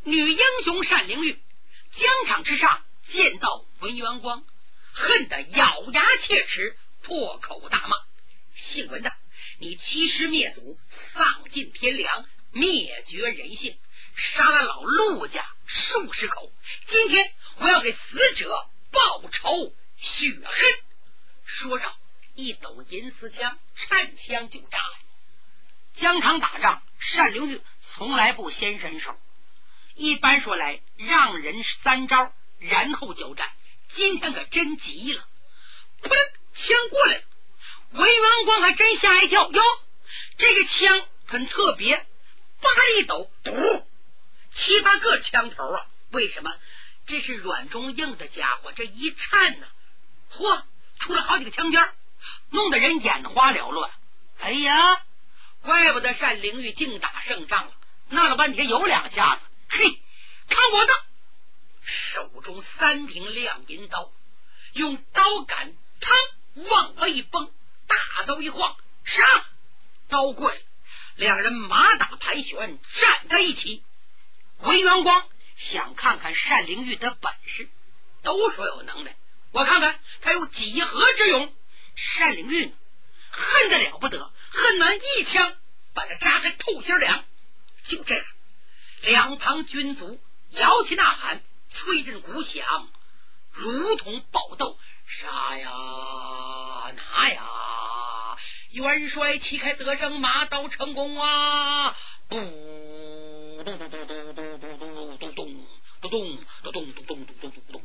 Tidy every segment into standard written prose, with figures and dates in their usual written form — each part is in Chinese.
女英雄单灵玉疆场之上见到文元光，恨得咬牙切齿，破口大骂：姓文的，你欺师灭祖，丧尽天良，灭绝人性，杀了老陆家数十口，今天我要给死者报仇雪恨。说着一抖银丝枪，颤枪就扎来。疆场打仗，单灵玉从来不先伸手，一般说来让人3招然后交战，今天可真急了。扑棱，枪过来了，文元光还真吓一跳，哟，这个枪很特别，叭一抖，嘟，7、8个枪头啊！为什么？这是软中硬的家伙，这一颤呢，嚯，出了好几个枪尖，弄得人眼花缭乱。哎呀，怪不得单灵玉净打胜仗了，闹了半天有2下子。嘿，看我的！手中3挺亮银刀，用刀杆嘡往外一崩，大刀一晃，杀！刀过来，两人马打盘旋，站在一起。文元光想看看单灵玉的本事，都说有能耐，我看看他有几何之勇。单灵玉呢，恨得了不得，恨难一枪把他扎个透心凉。就这样，两旁军卒摇旗呐喊，催阵鼓响，如同暴斗。杀呀，拿呀！元帅旗开得胜，马到成功啊！咚咚咚咚咚咚咚咚咚咚咚咚咚咚咚咚咚咚，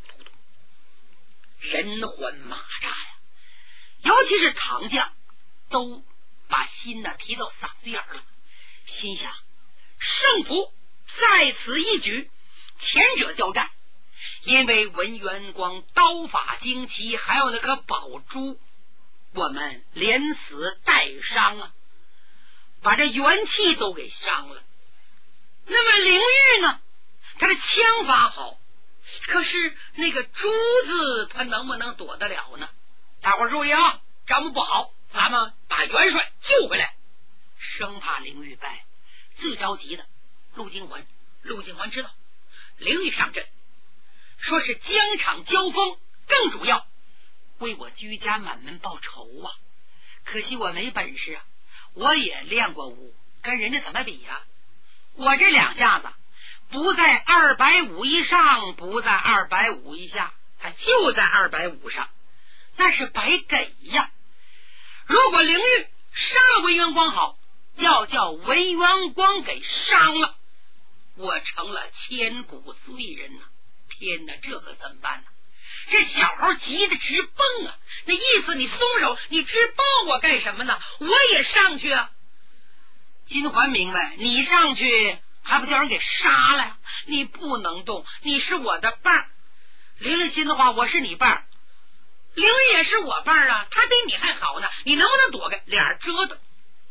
人欢马炸呀！尤其是唐将，都把心呢提到嗓子眼了，心想胜负在此一举。前者交战，因为文元光刀法精奇，还有那颗宝珠，我们连死带伤啊，把这元气都给伤了。那么灵玉呢，他的枪法好，可是那个珠子他能不能躲得了呢？大伙儿注意啊，咱们不好，咱们把元帅救回来，生怕灵玉败。最着急的陆金环，陆金环知道灵玉上阵，说是疆场交锋，更主要为我居家满门报仇啊！可惜我没本事啊，我也练过武，跟人家怎么比呀？我这2下子不在250以上，不在250以下，他就在250上，那是白给呀！如果灵玉杀了文元光好，要叫文元光给伤了，我成了千古罪人呐！天哪，这可怎么办呢？这小猴急得直蹦啊！那意思你松手，你直抱我干什么呢？我也上去啊！金环明白，你上去还不叫人给杀了呀？你不能动，你是我的伴儿。灵玉心的话，我是你伴儿，灵玉也是我伴儿啊，他比你还好呢，你能不能躲开？俩人折腾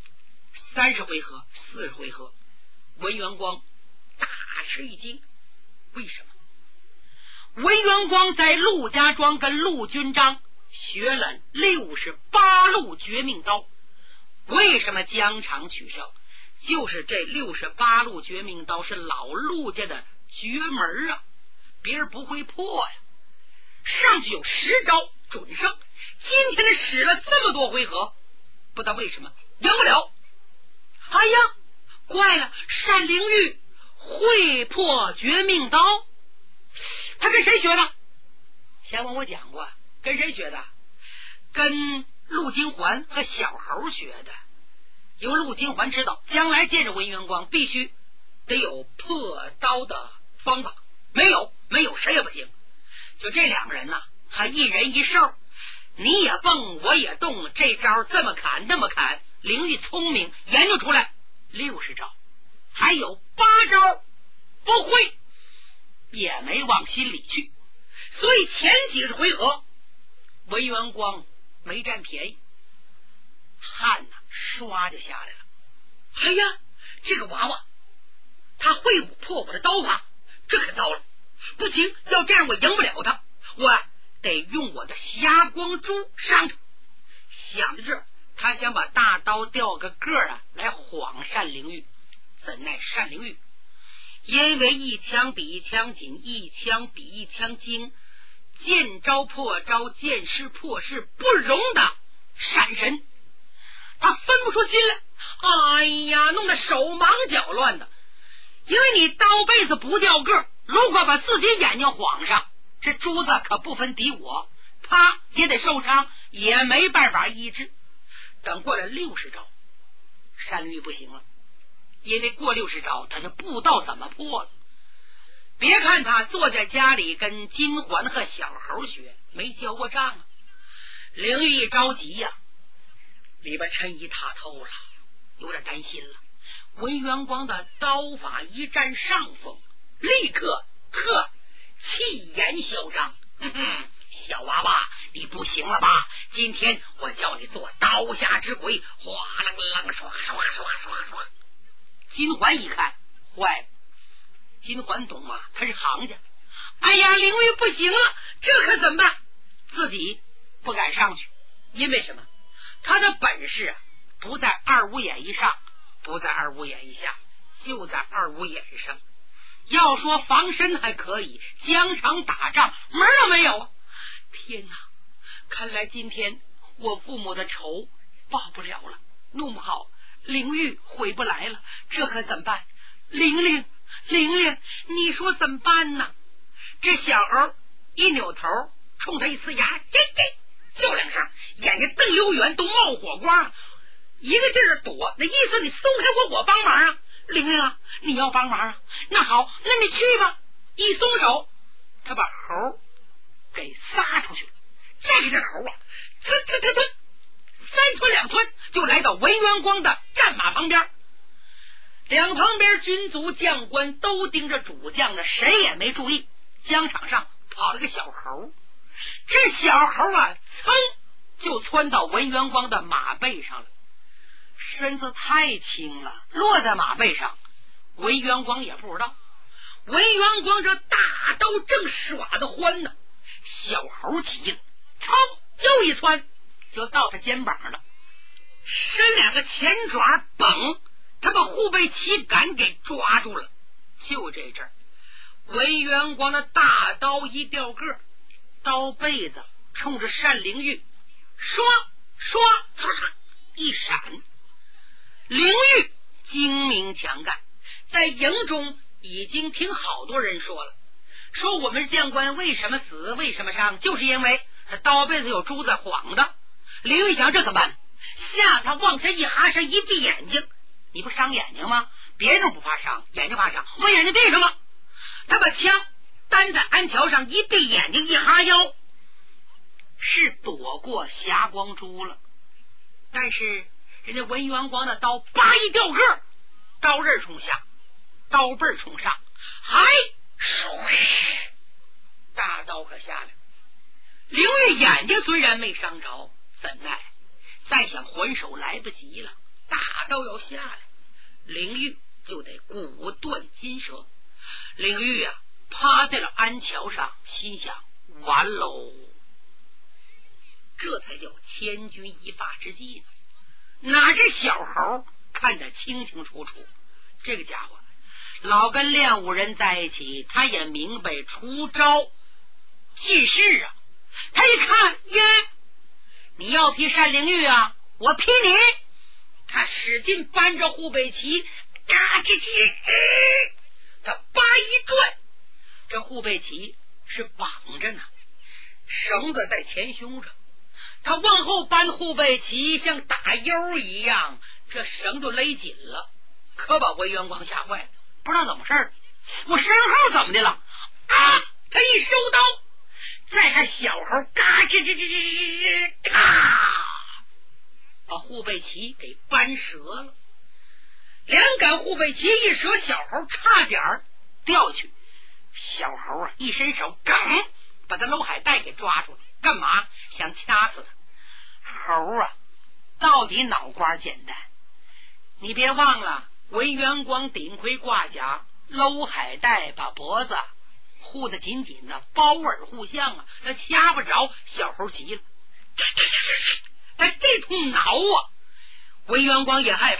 30回合、40回合，文元光大吃一惊。为什么？文元光在陆家庄跟陆军章学了68路绝命刀。为什么疆场取胜？就是这68路绝命刀是老陆家的绝门啊，别人不会破呀。上去有10招准胜，今天使了这么多回合，不知道为什么赢不了。哎呀，怪了，单灵玉会破绝命刀，他跟谁学的？前文我讲过，跟谁学的？跟陆金环和小猴学的。因为陆金环知道将来见着文元光必须得有破刀的方法，没有谁也不行。就这2个人呢，还一人一手，你也蹦我也动，这招这么砍那么砍。灵玉聪明，研究出来60招，还有8招不会，也没往心里去。所以前几十回合文元光没占便宜，汗呐唰就下来了。哎呀，这个娃娃他会破我的刀法，这可糟了，不行，要这样我赢不了他，我得用我的霞光珠伤他。想到这儿，他想把大刀掉个个啊来晃单灵玉，怎奈单灵玉因为一枪比一枪紧，一枪比一枪精，见招破招，见势破势，不容的闪神。他分不出心来，哎呀，弄得手忙脚乱的。因为你刀背子不掉个，如果把自己眼睛晃上，这珠子可不分敌我，他也得受伤，也没办法医治。等过了60招，单灵玉不行了，因为过60招他就不知道怎么破了。别看他坐在家里跟金环和小猴学，没交过账啊。灵玉一着急呀，里边衬衣塌透了，有点担心了。文元光的刀法一占上风，立刻气焰嚣张，小娃娃你不行了吧？今天我叫你做刀下之鬼，哗啷啷唰唰唰唰唰。金环一看坏了，金环懂吗？他是行家。哎呀，灵玉不行了，这可怎么办？自己不敢上去，因为什么？他的本事啊，不在二五眼以上，不在二五眼以下，就在二五眼上。要说防身还可以，疆场打仗门儿都没有啊！天哪，看来今天我父母的仇报不了了，弄不好灵玉回不来了，这可怎么办？玲玲，你说怎么办呢？这小猴一扭头，冲他一呲牙，叫2声，眼睛瞪溜圆，都冒火光，一个劲儿的躲，那意思你松开我帮忙啊！玲玲啊，你要帮忙啊？那好，那你去吧。一松手，他把猴给撒出去了。再给这猴啊，3窜2窜就来到文元光的战马旁边。两旁边军卒将官都盯着主将呢，谁也没注意疆场上跑了个小猴。这小猴啊，噌就窜到文元光的马背上了，身子太轻了，落在马背上，文元光也不知道。文元光这大刀正耍得欢呢，小猴急了，又一窜就到他肩膀了，伸2个前爪绷，他把护背旗杆给抓住了。就这阵儿，文元光的大刀一掉个，刀背子冲着单灵玉唰唰唰唰一闪。灵玉精明强干，在营中已经听好多人说了，说我们将官为什么死为什么伤，就是因为他刀背子有珠子晃的。灵玉想这怎么办？吓他往下一哈身，一闭眼睛，你不伤眼睛吗？别人不怕伤，眼睛怕伤，我眼睛闭上了。他把枪担在鞍桥上，一闭眼睛一哈腰，是躲过霞光珠了。但是人家文元光的刀叭一掉个，刀刃冲下，刀背冲上，还大刀可下来。灵玉眼睛虽然没伤着，怎奈再想还手来不及了，大刀要下来，灵玉就得骨断筋折。灵玉啊，趴在了鞍桥上，心想完喽，这才叫千钧一发之际呢。哪知小猴看得清清楚楚，这个家伙老跟练武人在一起，他也明白出招济世啊。他一看，耶，你要劈单灵玉啊，我劈你。他使劲扳着护背旗，嘎吱吱，他叭一转，这护背旗是绑着呢，绳子在前胸上，他往后扳护背旗像打腰一样，这绳就勒紧了，可把文元光吓坏了，不知道怎么事，我身后怎么的了啊？他一收刀，再看小猴嘎吱吱吱吱吱嘎，把护背旗给扳折了。2杆护背旗一折，小猴差点掉去。小猴啊，一伸手，梗把他娄海带给抓住了。干嘛？想掐死他。猴啊，到底脑瓜简单。你别忘了，文元光顶盔挂甲，娄海带把脖子护得紧紧的，包耳互相啊，他掐不着。小猴急了，他这通挠啊，文元光也害怕呀，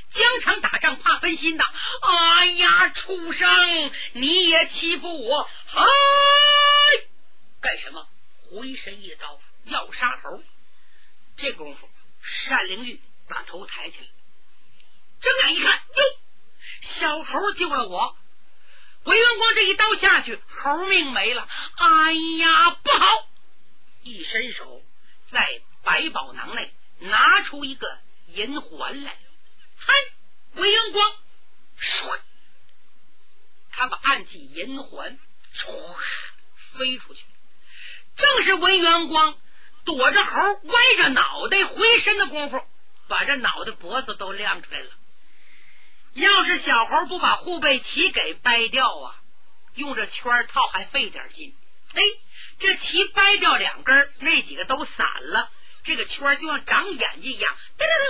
疆场打仗怕分心的。哎呀，畜生，你也欺负我！嗨，干什么？回身一刀要杀头。这功夫，单灵玉把头抬起来，睁眼一看，哟，小猴救了我。韦元光这一刀下去，猴命没了。哎呀，不好！一伸手，在百宝囊内拿出一个银环来。嗨，韦元光唰，他把暗器银环唰飞出去。正是韦元光躲着猴歪着脑袋回身的功夫，把这脑袋脖子都亮出来了。要是小猴不把护背旗给掰掉啊，用这圈套还费点劲。哎，这旗掰掉2根，那几个都散了，这个圈就像长眼睛一样，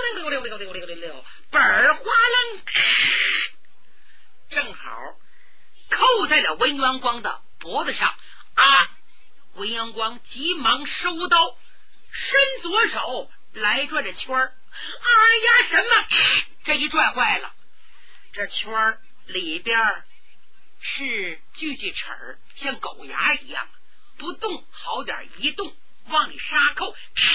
本儿哗楞，正好扣在了文元光的脖子上。啊！文元光急忙收刀，伸左手来转这圈儿。哎呀，什么？这一转坏了，这圈儿里边是锯齿儿，像狗牙一样，不动好点，一动往里杀扣。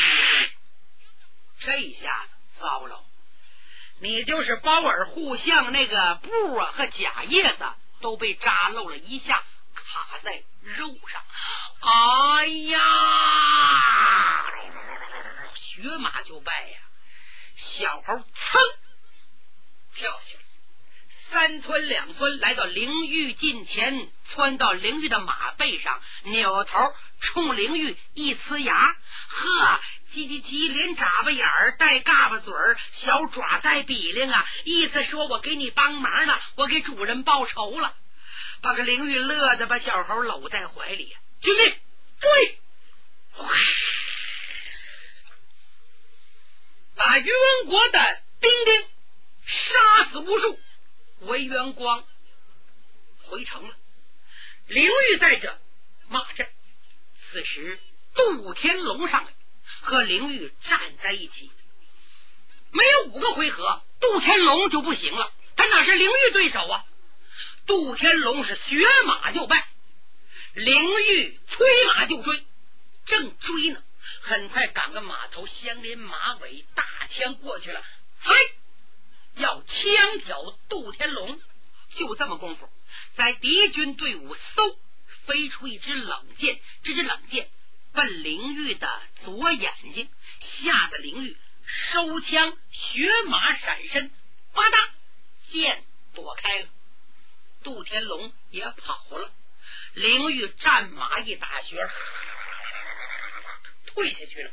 这一下子糟了，你就是包尔护项那个布啊和假叶子都被扎漏了一下，卡在肉上。哎呀，血马就败呀！小猴噌跳下去，3寸2寸来到灵玉近前，窜到灵玉的马背上，扭头冲灵玉一呲牙，呵，叽叽叽，连眨巴眼儿带嘎巴嘴儿，小爪在比灵啊，意思说我给你帮忙呢，我给主人报仇了。把个灵玉乐得把小猴搂在怀里。军令追，把于文国的兵丁杀死无数。韦元光回城了，灵玉在这骂阵。此时杜天龙上来和灵玉站在一起，没有5个回合，杜天龙就不行了，他哪是灵玉对手啊？杜天龙是学马就败，灵玉催马就追，正追呢，很快赶个马头相连马尾，大枪过去了，嗨，要枪挑杜天龙。就这么功夫，在敌军队伍嗖飞出一支冷箭，这支冷箭奔灵玉的左眼睛，吓得灵玉收枪学马闪身，吧嗒，箭躲开了，杜天龙也跑了。灵玉战马一打旋，退下去了。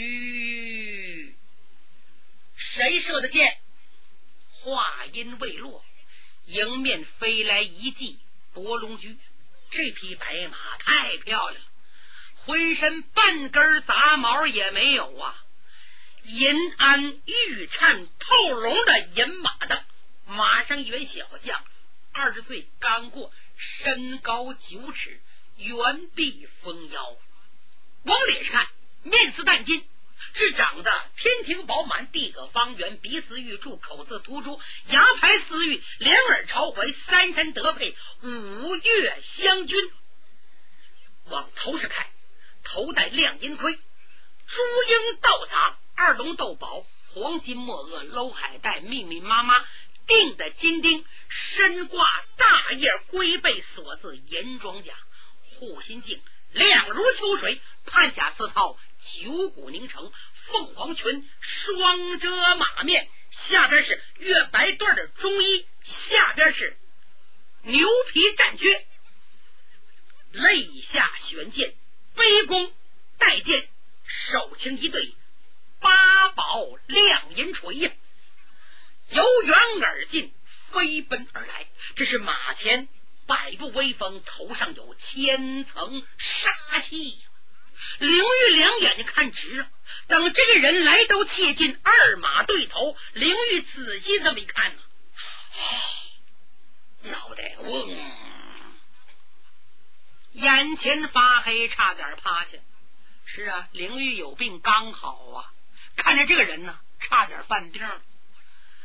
谁射的箭？话音未落，迎面飞来一骑博龙驹。这匹白马太漂亮了，浑身半根杂毛也没有啊，银鞍玉颤透龙的银马的，马上一员小将，20岁刚过，身高9尺，圆臂丰腰，往脸上看面似淡金，是长得天庭饱满，地阁方圆，鼻似玉柱，口似涂珠，牙排似玉，两耳朝怀，3山得配，5岳相均。往头上看，头戴亮银盔，朱缨倒杂，2龙斗宝，黄金墨额，镂海带，密密麻麻钉的金钉，身挂大叶龟背锁字银装甲，护心镜亮如秋水，判甲4套，9股凝成，凤凰裙双遮马面，下边是月白缎的中衣，下边是牛皮战靴，肋下悬剑，背弓带剑，手擎一对8宝亮银锤呀，由远而近，飞奔而来。这是马前百步威风，头上有千层杀气。灵玉两眼睛看直了，等这个人来都切近，2马对头，灵玉仔细这么一看呢，脑袋嗡，眼前发黑，差点趴下。是啊，灵玉有病刚好啊，看着这个人呢，差点犯病了。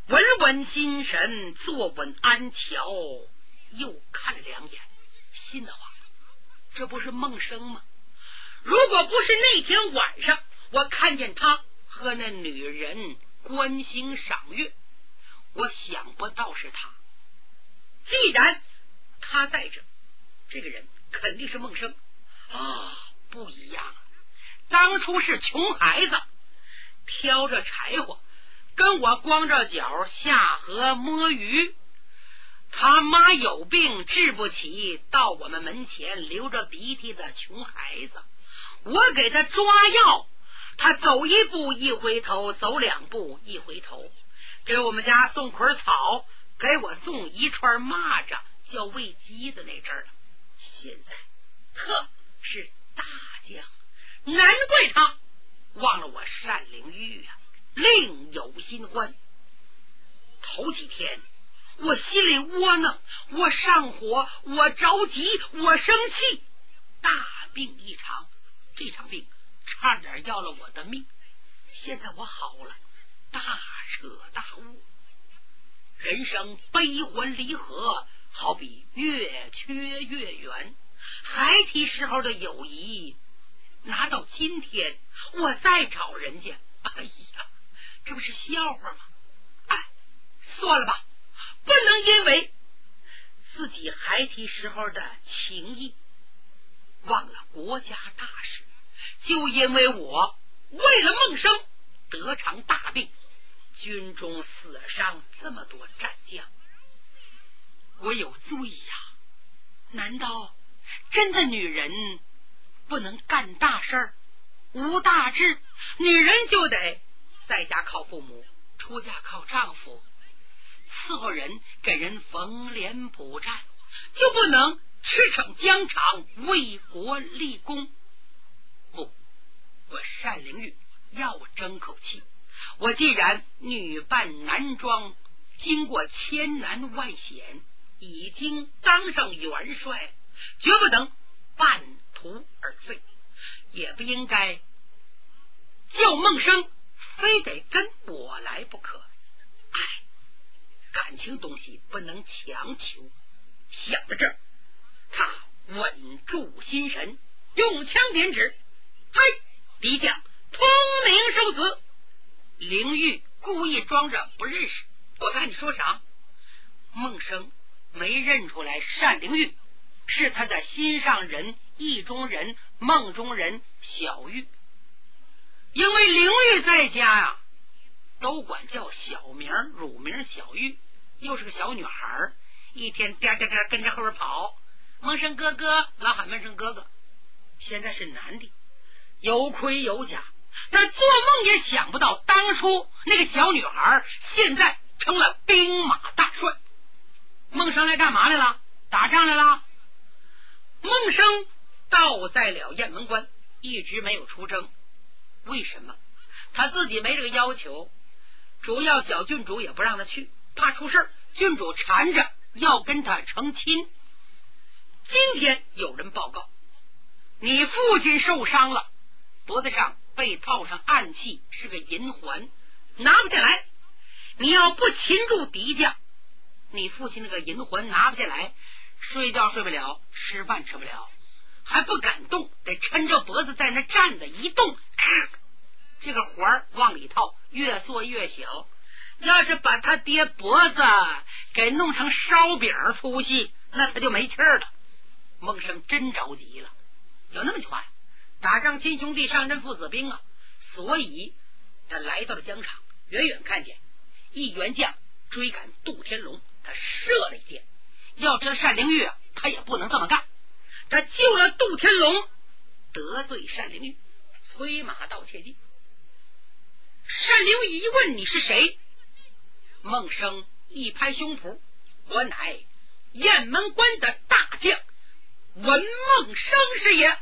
稳稳心神，坐稳安桥，又看了2眼，心的话，这不是梦生吗？如果不是那天晚上我看见他和那女人观星赏月，我想不到是他。既然他在这个人肯定是梦生啊，不一样。当初是穷孩子，挑着柴火跟我光着脚下河摸鱼，他妈有病治不起，到我们门前流着鼻涕的穷孩子，我给他抓药，他走1步一回头，走2步一回头，给我们家送捆草，给我送一串蚂蚱，叫喂鸡的那阵儿了。现在特是大将，难怪他忘了我单灵玉啊，另有新欢。头几天我心里窝囊，我上火，我着急，我生气，大病一场，这场病差点要了我的命。现在我好了，大彻大悟，人生悲欢离合好比越缺越圆，孩提时候的友谊拿到今天我再找人家，哎呀，这不是笑话吗？哎，算了吧，不能因为自己孩提时候的情谊忘了国家大事，就因为我为了梦生得场大病，军中死伤这么多战将，我有罪呀！难道真的女人不能干大事，无大志？女人就得在家靠父母，出嫁靠丈夫，伺候人，给人缝连补债，就不能驰骋疆场，为国立功？不，我单灵玉要争口气。我既然女扮男装，经过千难万险，已经当上元帅，绝不能半途而废，也不应该叫梦生非得跟我来不可。哎，感情东西不能强求。想到这儿，他稳住心神，用枪点指，嘿，敌将通明受死。灵玉故意装着不认识，我看你说啥？孟生没认出来单灵玉是他的心上人、意中人、梦中人小玉，因为灵玉在家呀，都管叫小名乳名小玉，又是个小女孩，一天颠颠颠跟着后边跑，孟生哥哥，老喊孟生哥哥。现在是男的，有盔有甲，他做梦也想不到当初那个小女孩现在成了兵马大帅。孟生来干嘛来了？打仗来了。孟生倒在了雁门关，一直没有出征。为什么？他自己没这个要求，主要小郡主也不让他去，怕出事，郡主缠着要跟他成亲。今天有人报告，你父亲受伤了，脖子上被套上暗器，是个银环，拿不下来。你要不擒住敌将，你父亲那个银环拿不下来，睡觉睡不了，吃饭吃不了，还不敢动，得抻着脖子在那站着，一动，这个环往里套，越缩越小。要是把他爹脖子给弄成烧饼粗细，那他就没气儿了。孟生真着急了，有那么句话呀，打仗亲兄弟，上阵父子兵啊。所以他来到了疆场，远远看见一员将追赶杜天龙，他射了一箭。要知道单灵玉他也不能这么干，他救了杜天龙，得罪单灵玉，催马盗切记。单灵玉一问你是谁，孟生一拍胸脯，我乃雁门关的大将文孟生是也。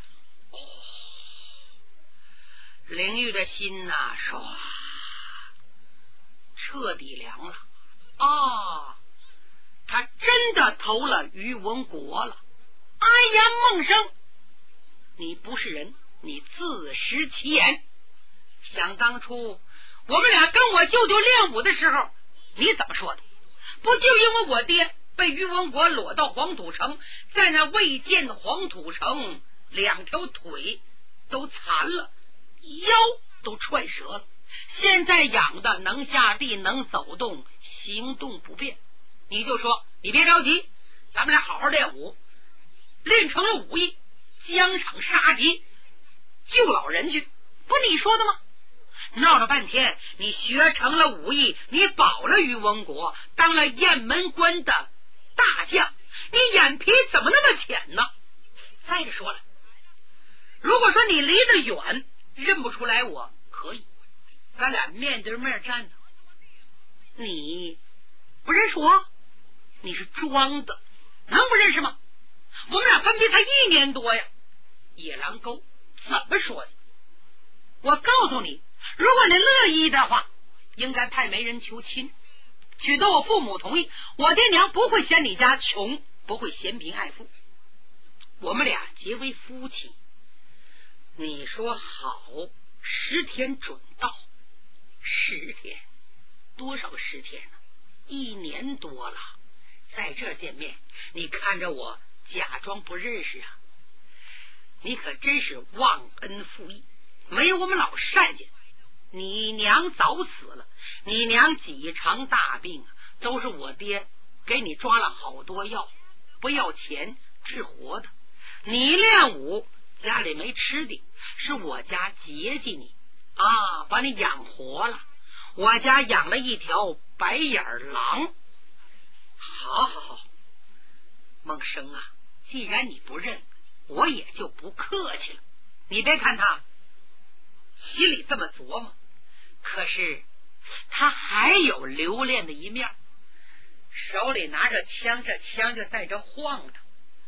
灵玉的心呐，唰，彻底凉了啊！他真的投了宇文国了。哎呀，孟生，你不是人，你自食其言。想当初我们俩跟我舅舅练武的时候， 你怎么说的？不就因为我爹被于文国裸到黄土城，在那未建的黄土城2条腿都残了，腰都踹折了，现在养的能下地能走动，行动不便。你就说你别着急，咱们俩好好练武，练成了武艺，疆场杀敌，救老人去，不你说的吗？闹了半天，你学成了武艺，你保了于文国，当了雁门关的大将，你眼皮怎么那么浅呢？再者说了，如果说你离得远认不出来我，可以咱俩面对面站呢。你不认识我，你是装的，能不认识吗？我们俩分别才1年多呀。野狼沟怎么说的？我告诉你，如果你乐意的话，应该派媒人求亲，取得我父母同意，我爹娘不会嫌你家穷，不会嫌贫爱富，我们俩结为夫妻。你说好，10天准到。10天？多少个10天呢？1年多了，在这见面，你看着我假装不认识啊？你可真是忘恩负义，没有我们老单家，你娘早死了，你娘几场大病都是我爹给你抓了好多药，不要钱治活的。你练武家里没吃的，是我家接济你啊，把你养活了。我家养了一条白眼狼。好好好，孟生啊，既然你不认，我也就不客气了。你别看他心里这么琢磨，可是他还有留恋的一面，手里拿着枪，这枪就在这晃荡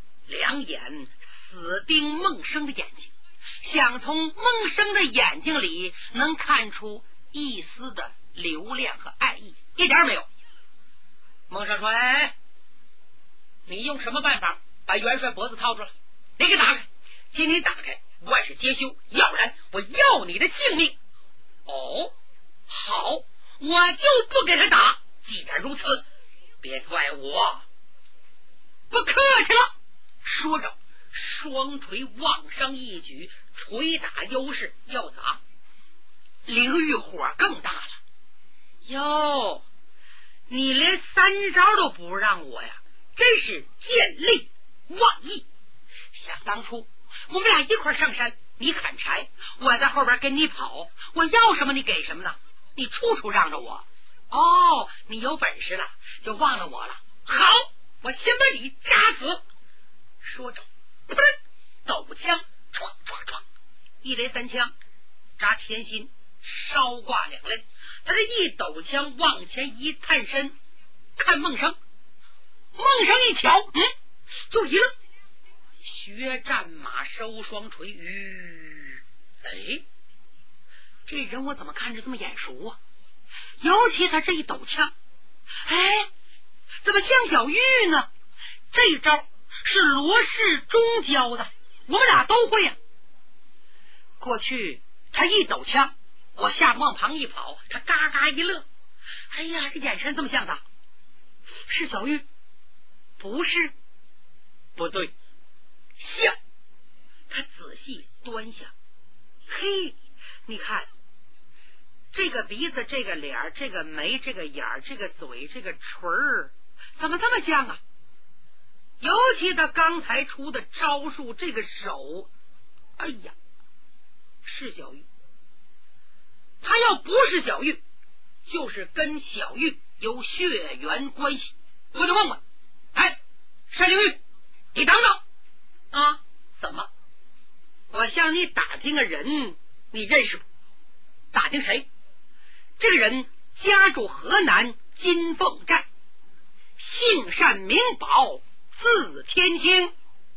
，2眼死盯孟生的眼睛，想从孟生的眼睛里能看出一丝的留恋和爱意，一点没有。孟生说：“哎，你用什么办法把元帅脖子掏出来？你给打开！今天打开，万事皆休，要不然我要你的性命。”哦，好，我就不给他打。既然如此，别怪我不客气了。说着，双锤往上一举，捶打优势要砸。灵玉火更大了。哟，你连3招都不让我呀，真是见利忘义。想当初我们俩一块上山，你砍柴，我在后边跟你跑，我要什么你给什么呢？你处处让着我。哦，你有本事了就忘了我了。好，我先把你扎死。说着，抖枪唰唰唰，1连3枪扎前心，稍挂2肋。他这一抖枪往前一探身，看孟生。孟生一瞧，就一愣，血战马收双锤，哎，这人我怎么看着这么眼熟啊？尤其他这一抖枪，哎，怎么像小玉呢？这招是罗氏中教的，我们俩都会呀。过去他一抖枪，我吓得往旁一跑，他嘎嘎一乐。哎呀，这眼神这么像他，是小玉？不是？不对，像。他仔细端详，嘿，你看这个鼻子，这个脸，这个眉，这个眼，这个嘴，这个唇儿，怎么这么像啊？尤其他刚才出的招数，这个手，哎呀，是小玉。他要不是小玉，就是跟小玉有血缘关系。我就问问，哎，单灵玉，你等等啊？怎么？我向你打听个人，你认识不？打听谁？这个人家住河南金凤寨，姓单名宝，字天星。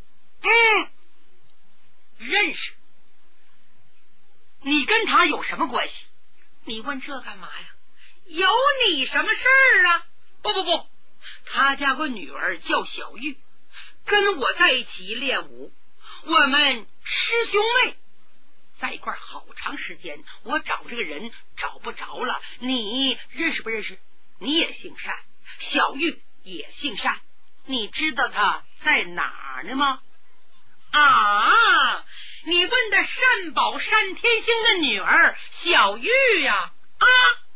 认识。你跟他有什么关系？你问这干嘛呀？有你什么事儿啊？不，他家个女儿叫小玉，跟我在一起练武，我们师兄妹在一块好长时间，我找这个人找不着了，你认识不认识？ 你也姓单，小玉也姓单，你知道他在哪儿呢吗？啊，你问的单宝单天星的女儿小玉呀？啊。